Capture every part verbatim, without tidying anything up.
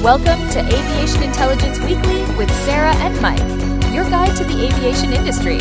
Welcome to Aviation Intelligence Weekly with Sarah and Mike, your guide to the aviation industry.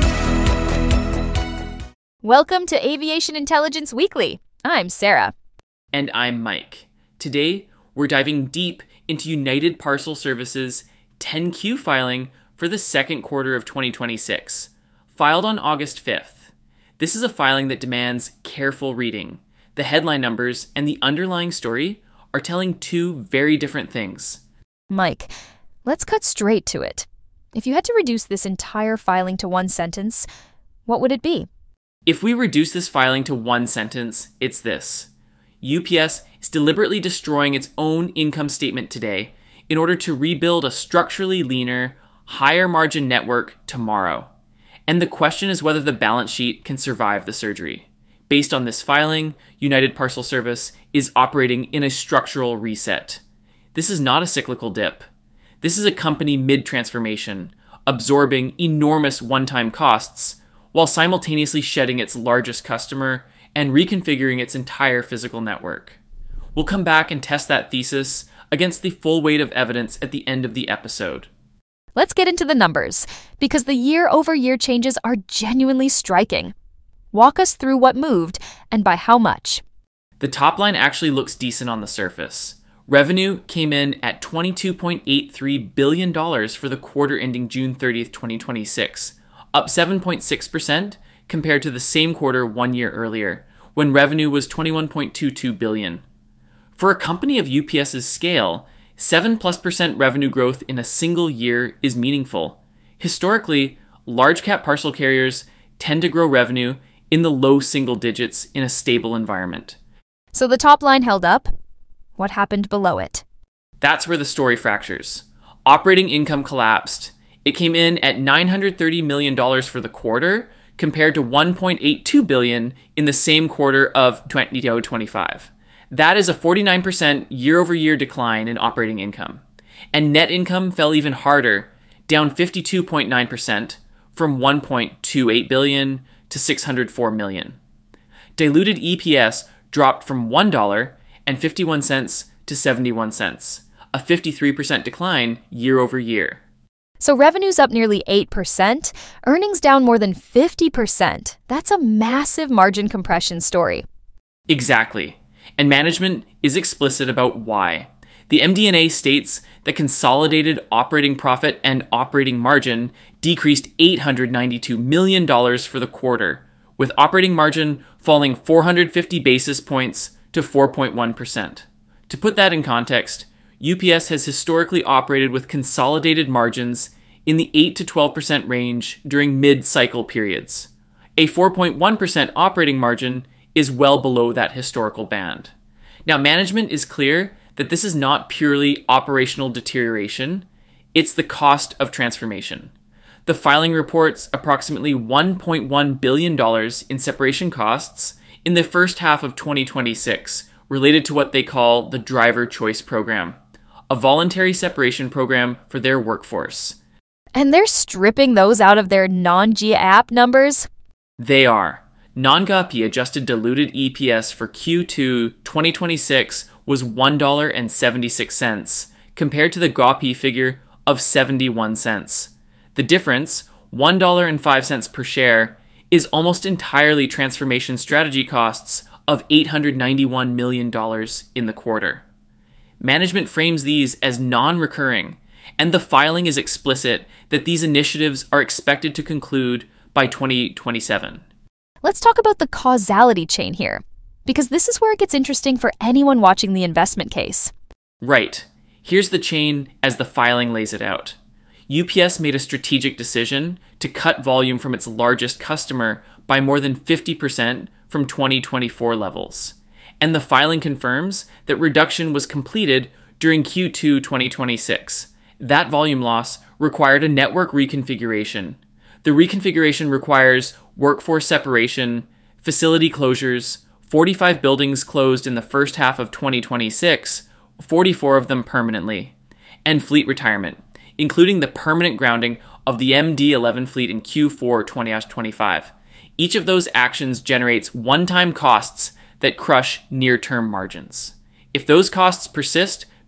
Welcome to Aviation Intelligence Weekly. I'm Sarah. And I'm Mike. Today, we're diving deep into United Parcel Service's ten Q filing for the second quarter of twenty twenty-six, filed on August fifth. This is a filing that demands careful reading. The headline numbers and the underlying story are telling two very different things. Mike, let's cut straight to it. If you had to reduce this entire filing to one sentence, what would it be? If we reduce this filing to one sentence, it's this. U P S is deliberately destroying its own income statement today in order to rebuild a structurally leaner, higher margin network tomorrow. And the question is whether the balance sheet can survive the surgery. Based on this filing, United Parcel Service is operating in a structural reset. This is not a cyclical dip. This is a company mid-transformation, absorbing enormous one-time costs while simultaneously shedding its largest customer and reconfiguring its entire physical network. We'll come back and test that thesis against the full weight of evidence at the end of the episode. Let's get into the numbers, because the year-over-year changes are genuinely striking. Walk us through what moved and by how much. The top line actually looks decent on the surface. Revenue came in at twenty-two point eight three billion dollars for the quarter ending June thirtieth, twenty twenty-six, up seven point six percent compared to the same quarter one year earlier, when revenue was twenty-one point two two billion dollars. For a company of U P S's scale, seven plus percent revenue growth in a single year is meaningful. Historically, large cap parcel carriers tend to grow revenue in the low single digits in a stable environment. So the top line held up. What happened below it? That's where the story fractures. Operating income collapsed. It came in at nine hundred thirty million dollars for the quarter, compared to one point eight two billion dollars in the same quarter of twenty twenty-five. That is a forty-nine percent year-over-year decline in operating income. And net income fell even harder, down fifty-two point nine percent from one point two eight billion dollars to six hundred four million dollars. Diluted E P S dropped from one dollar and fifty-one cents to seventy-one cents, a fifty-three percent decline year-over-year. So revenue's up nearly eight percent, earnings down more than fifty percent. That's a massive margin compression story. Exactly. And management is explicit about why. The M D and A states that consolidated operating profit and operating margin decreased eight hundred ninety-two million dollars for the quarter, with operating margin falling four hundred fifty basis points to four point one percent. To put that in context, U P S has historically operated with consolidated margins in the eight to twelve percent range during mid-cycle periods. A four point one percent operating margin is well below that historical band. Now, management is clear that this is not purely operational deterioration, it's the cost of transformation. The filing reports approximately one point one billion dollars in separation costs in the first half of twenty twenty-six related to what they call the Driver Choice Program, a voluntary separation program for their workforce. And they're stripping those out of their non-G A A P numbers? They are. Non-GAAP adjusted diluted E P S for Q two twenty twenty-six was one dollar and seventy-six cents, compared to the GAAP figure of seventy-one cents. The difference, one dollar and five cents per share, is almost entirely transformation strategy costs of eight hundred ninety-one million dollars in the quarter. Management frames these as non-recurring, and the filing is explicit that these initiatives are expected to conclude by twenty twenty-seven. Let's talk about the causality chain here, because this is where it gets interesting for anyone watching the investment case. Right. Here's the chain as the filing lays it out. U P S made a strategic decision to cut volume from its largest customer by more than fifty percent from twenty twenty-four levels. And the filing confirms that reduction was completed during Q two twenty twenty-six. That volume loss required a network reconfiguration. The reconfiguration requires workforce separation, facility closures, forty-five buildings closed in the first half of twenty twenty-six, forty-four of them permanently, and fleet retirement, including the permanent grounding of the M D eleven fleet in Q four twenty twenty-five. Each of those actions generates one-time costs that crush near-term margins. If those costs persist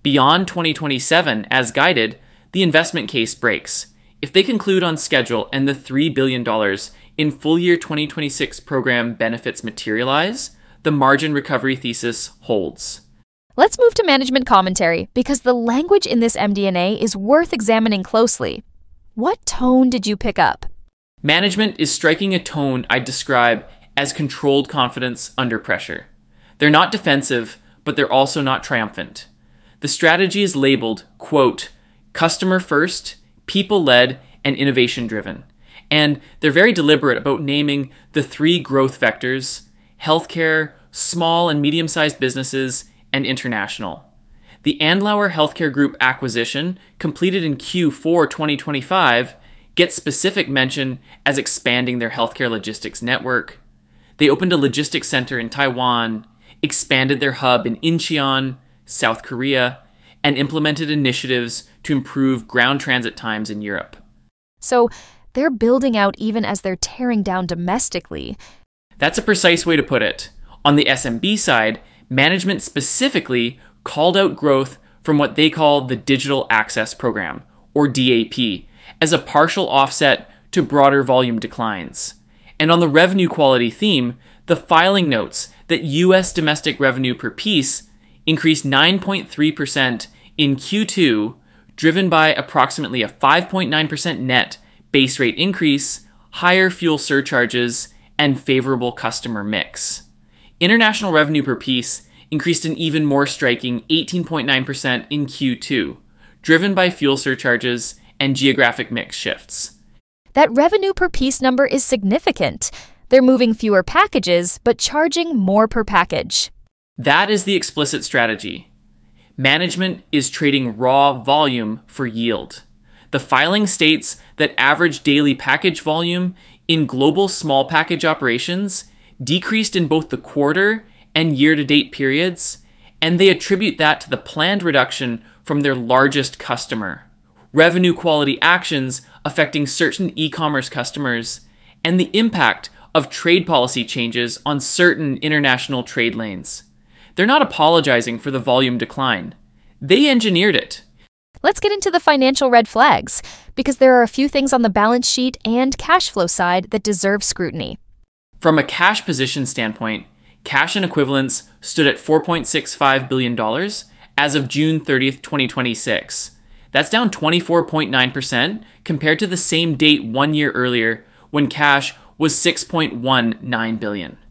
Beyond twenty twenty-seven, as guided, the investment case breaks. If they conclude on schedule and the three billion dollars in full year twenty twenty-six program benefits materialize, the margin recovery thesis holds. Let's move to management commentary because the language in this M D and A is worth examining closely. What tone did you pick up? Management is striking a tone I'd describe as controlled confidence under pressure. They're not defensive, but they're also not triumphant. The strategy is labeled, quote, customer first, people-led, and innovation-driven. And they're very deliberate about naming the three growth vectors: healthcare, small and medium-sized businesses, and international. The Andlauer Healthcare Group acquisition, completed in Q four twenty twenty-five, gets specific mention as expanding their healthcare logistics network. They opened a logistics center in Taiwan, expanded their hub in Incheon, South Korea, and implemented initiatives to improve ground transit times in Europe. So they're building out even as they're tearing down domestically. That's a precise way to put it. On the S M B side, management specifically called out growth from what they call the Digital Access Program, or D A P, as a partial offset to broader volume declines. And on the revenue quality theme, the filing notes that U S domestic revenue per piece increased nine point three percent in Q two, driven by approximately a five point nine percent net base rate increase, higher fuel surcharges, and favorable customer mix. International revenue per piece increased an even more striking eighteen point nine percent in Q two, driven by fuel surcharges and geographic mix shifts. That revenue per piece number is significant. They're moving fewer packages, but charging more per package. That is the explicit strategy. Management is trading raw volume for yield. The filing states that average daily package volume in global small package operations decreased in both the quarter and year-to-date periods, and they attribute that to the planned reduction from their largest customer, revenue quality actions affecting certain e-commerce customers, and the impact of trade policy changes on certain international trade lanes. They're not apologizing for the volume decline. They engineered it. Let's get into the financial red flags, because there are a few things on the balance sheet and cash flow side that deserve scrutiny. From a cash position standpoint, cash and equivalents stood at four point six five billion dollars as of June thirtieth, twenty twenty-six. That's down twenty-four point nine percent compared to the same date one year earlier when cash was six point one nine billion dollars.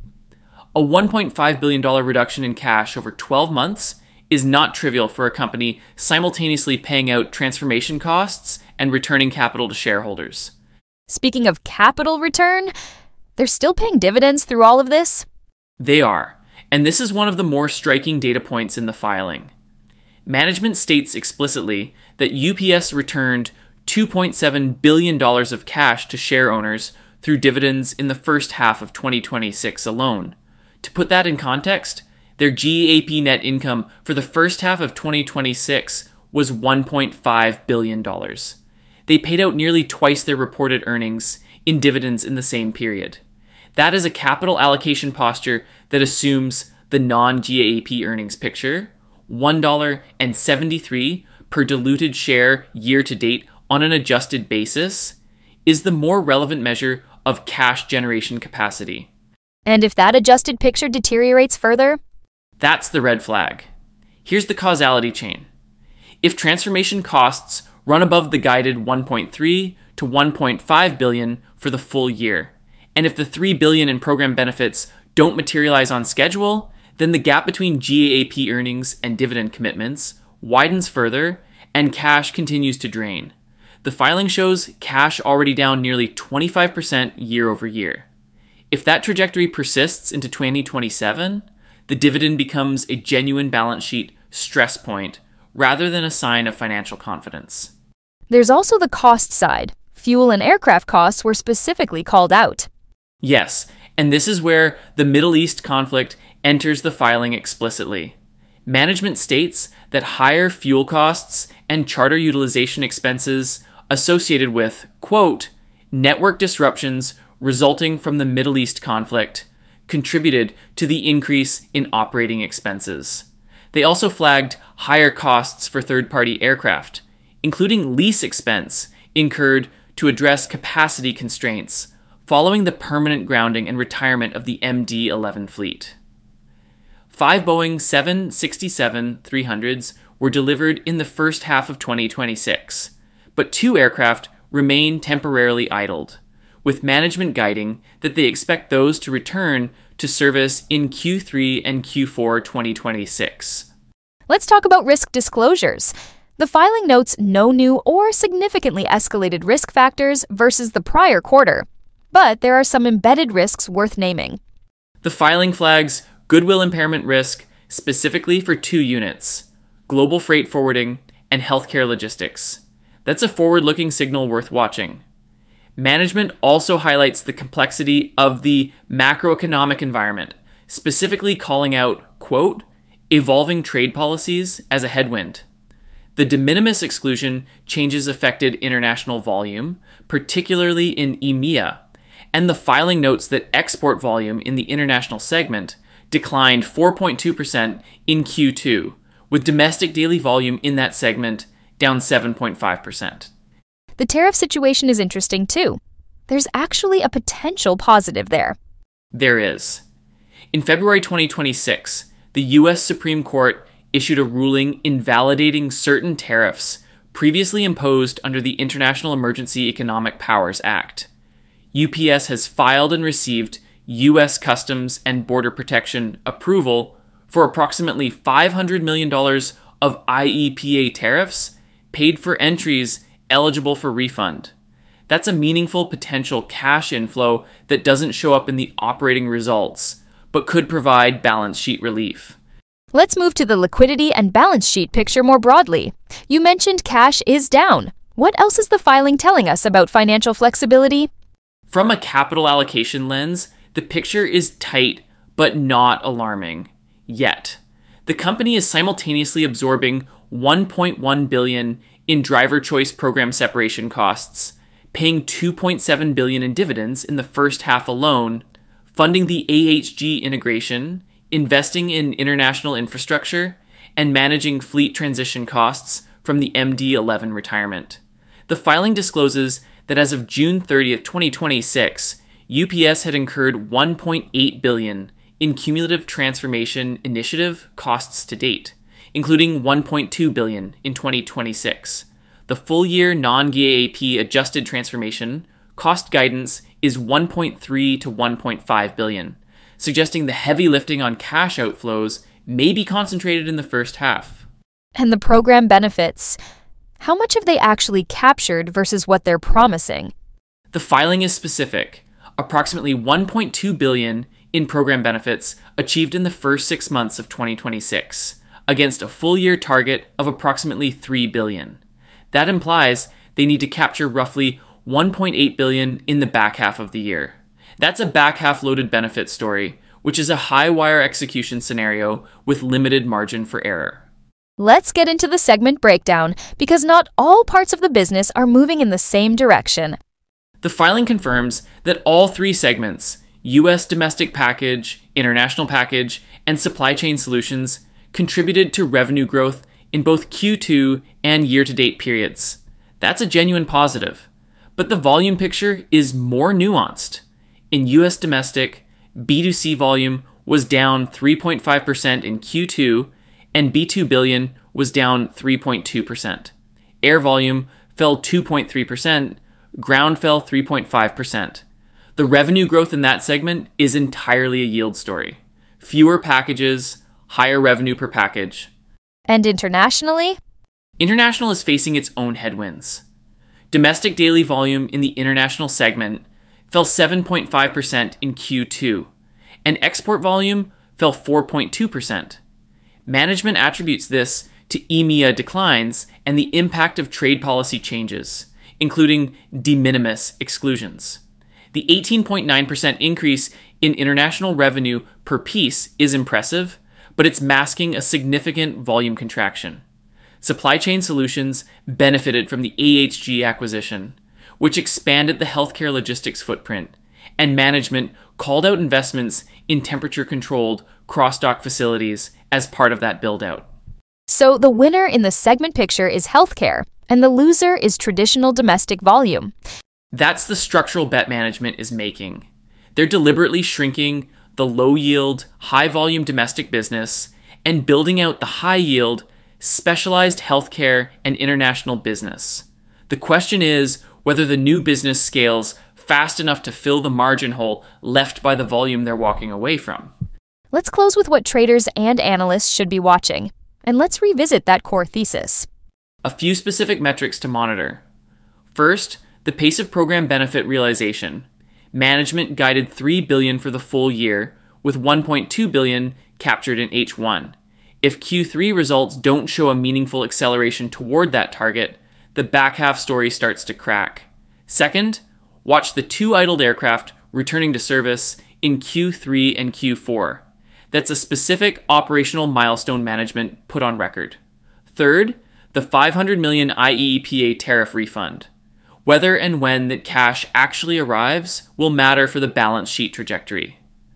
A one point five billion dollars reduction in cash over twelve months is not trivial for a company simultaneously paying out transformation costs and returning capital to shareholders. Speaking of capital return, they're still paying dividends through all of this? They are, and this is one of the more striking data points in the filing. Management states explicitly that U P S returned two point seven billion dollars of cash to share owners through dividends in the first half of twenty twenty-six alone. To put that in context, their G A P net income for the first half of twenty twenty-six was one point five billion dollars. They paid out nearly twice their reported earnings in dividends in the same period. That is a capital allocation posture that assumes the non-G A P earnings picture, one dollar and seventy-three cents per diluted share year to date on an adjusted basis, is the more relevant measure of cash generation capacity. And if that adjusted picture deteriorates further? That's the red flag. Here's the causality chain. If transformation costs run above the guided one point three to one point five billion dollars for the full year, and if the three billion dollars in program benefits don't materialize on schedule, then the gap between G A A P earnings and dividend commitments widens further and cash continues to drain. The filing shows cash already down nearly twenty-five percent year over year. If that trajectory persists into twenty twenty-seven, the dividend becomes a genuine balance sheet stress point rather than a sign of financial confidence. There's also the cost side. Fuel and aircraft costs were specifically called out. Yes, and this is where the Middle East conflict enters the filing explicitly. Management states that higher fuel costs and charter utilization expenses associated with, quote, network disruptions resulting from the Middle East conflict contributed to the increase in operating expenses. They also flagged higher costs for third-party aircraft, including lease expense incurred to address capacity constraints following the permanent grounding and retirement of the M D eleven fleet. Five Boeing seven sixty-seven three hundreds were delivered in the first half of twenty twenty-six, but two aircraft remain temporarily idled, with management guiding that they expect those to return to service in Q three and Q four twenty twenty-six. Let's talk about risk disclosures. The filing notes no new or significantly escalated risk factors versus the prior quarter, but there are some embedded risks worth naming. The filing flags goodwill impairment risk specifically for two units, global freight forwarding and healthcare logistics. That's a forward-looking signal worth watching. Management also highlights the complexity of the macroeconomic environment, specifically calling out, quote, evolving trade policies as a headwind. The de minimis exclusion changes affected international volume, particularly in E M E A, and the filing notes that export volume in the international segment declined four point two percent in Q two, with domestic daily volume in that segment down seven point five percent. The tariff situation is interesting too. There's actually a potential positive there. There is. In February twenty twenty-six, the U S Supreme Court issued a ruling invalidating certain tariffs previously imposed under the International Emergency Economic Powers Act. U P S has filed and received U S Customs and Border Protection approval for approximately five hundred million dollars of I E P A tariffs paid for entries eligible for refund. That's a meaningful potential cash inflow that doesn't show up in the operating results, but could provide balance sheet relief. Let's move to the liquidity and balance sheet picture more broadly. You mentioned cash is down. What else is the filing telling us about financial flexibility? From a capital allocation lens, the picture is tight but not alarming yet. The company is simultaneously absorbing one point one billion dollars in driver choice program separation costs, paying two point seven billion dollars in dividends in the first half alone, funding the A H G integration, investing in international infrastructure, and managing fleet transition costs from the M D eleven retirement. The filing discloses that as of June thirtieth, twenty twenty-six, U P S had incurred one point eight billion dollars in cumulative transformation initiative costs to date, including one point two billion dollars in twenty twenty-six. The full-year non-G A A P adjusted transformation cost guidance is one point three to one point five billion dollars, suggesting the heavy lifting on cash outflows may be concentrated in the first half. And the program benefits, how much have they actually captured versus what they're promising? The filing is specific. Approximately one point two billion dollars in program benefits achieved in the first six months of twenty twenty-six, against a full-year target of approximately three billion dollars. That implies they need to capture roughly one point eight billion dollars in the back half of the year. That's a back half loaded benefit story, which is a high wire execution scenario with limited margin for error. Let's get into the segment breakdown, because not all parts of the business are moving in the same direction. The filing confirms that all three segments, U S domestic package, international package, and supply chain solutions, contributed to revenue growth in both Q two and year-to-date periods. That's a genuine positive. But the volume picture is more nuanced. In U S domestic, B two C volume was down three point five percent in Q two, and B two billion was down three point two percent. Air volume fell two point three percent, ground fell three point five percent. The revenue growth in that segment is entirely a yield story. Fewer packages, higher revenue per package. And internationally? International is facing its own headwinds. Domestic daily volume in the international segment fell seven point five percent in Q two, and export volume fell four point two percent. Management attributes this to E M E A declines and the impact of trade policy changes, including de minimis exclusions. The eighteen point nine percent increase in international revenue per piece is impressive, but it's masking a significant volume contraction. Supply Chain Solutions benefited from the A H G acquisition, which expanded the healthcare logistics footprint, and management called out investments in temperature-controlled cross-dock facilities as part of that build-out. So the winner in the segment picture is healthcare, and the loser is traditional domestic volume. That's the structural bet management is making. They're deliberately shrinking the low-yield, high-volume domestic business and building out the high-yield, specialized healthcare and international business. The question is whether the new business scales fast enough to fill the margin hole left by the volume they're walking away from. Let's close with what traders and analysts should be watching, and let's revisit that core thesis. A few specific metrics to monitor. First, the pace of program benefit realization. Management guided three billion dollars for the full year, with one point two billion dollars captured in H one. If Q three results don't show a meaningful acceleration toward that target, the back half story starts to crack. Second, watch the two idled aircraft returning to service in Q three and Q four. That's a specific operational milestone management put on record. Third, the five hundred million dollars I E E P A tariff refund. Whether and when that cash actually arrives will matter for the balance sheet trajectory.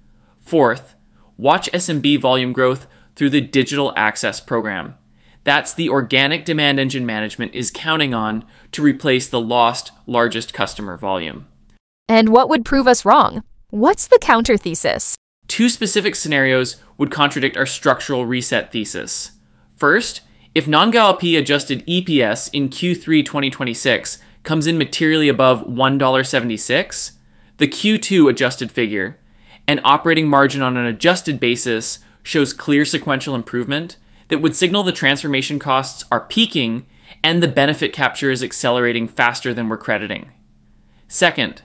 Fourth, watch S M B volume growth through the Digital Access Program. That's the organic demand engine management is counting on to replace the lost largest customer volume. And what would prove us wrong? What's the counter thesis? Two specific scenarios would contradict our structural reset thesis. First, if non-GAAP adjusted E P S in Q three twenty twenty-six comes in materially above one dollar seventy-six, the Q two adjusted figure, and operating margin on an adjusted basis shows clear sequential improvement that would signal the transformation costs are peaking and the benefit capture is accelerating faster than we're crediting. Second,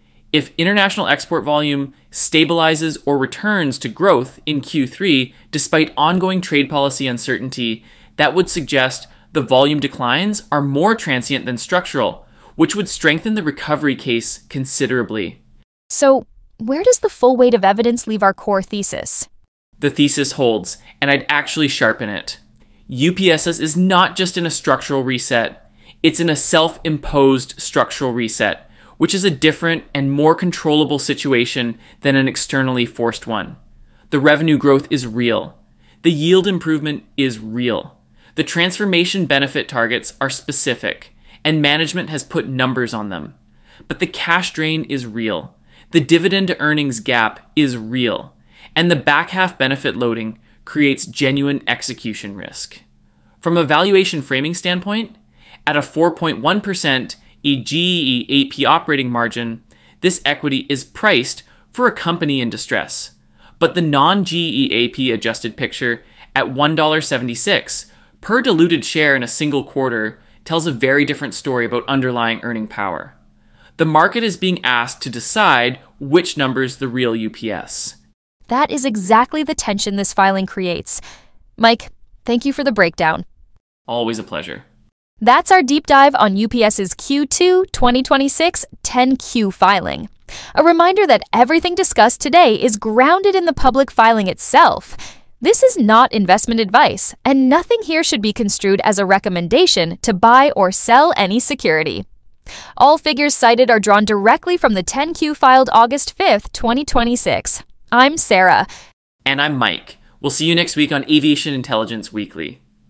if international export volume stabilizes or returns to growth in Q three despite ongoing trade policy uncertainty, that would suggest the volume declines are more transient than structural, which would strengthen the recovery case considerably. So, where does the full weight of evidence leave our core thesis? The thesis holds, and I'd actually sharpen it. U P S S is not just in a structural reset, it's in a self-imposed structural reset, which is a different and more controllable situation than an externally forced one. The revenue growth is real. The yield improvement is real. The transformation benefit targets are specific, and management has put numbers on them. But the cash drain is real. The dividend to earnings gap is real. And the back half benefit loading creates genuine execution risk. From a valuation framing standpoint, at a four point one percent E G E A P operating margin, this equity is priced for a company in distress. But the non-G E A P adjusted picture at one dollar seventy-six per diluted share in a single quarter tells a very different story about underlying earning power. The market is being asked to decide which number's the real U P S. That is exactly the tension this filing creates. Mike, thank you for the breakdown. Always a pleasure. That's our deep dive on U P S's Q two twenty twenty-six ten Q filing. A reminder that everything discussed today is grounded in the public filing itself. This is not investment advice, and nothing here should be construed as a recommendation to buy or sell any security. All figures cited are drawn directly from the ten Q filed August fifth, twenty twenty-six. I'm Sarah. And I'm Mike. We'll see you next week on Aviation Intelligence Weekly.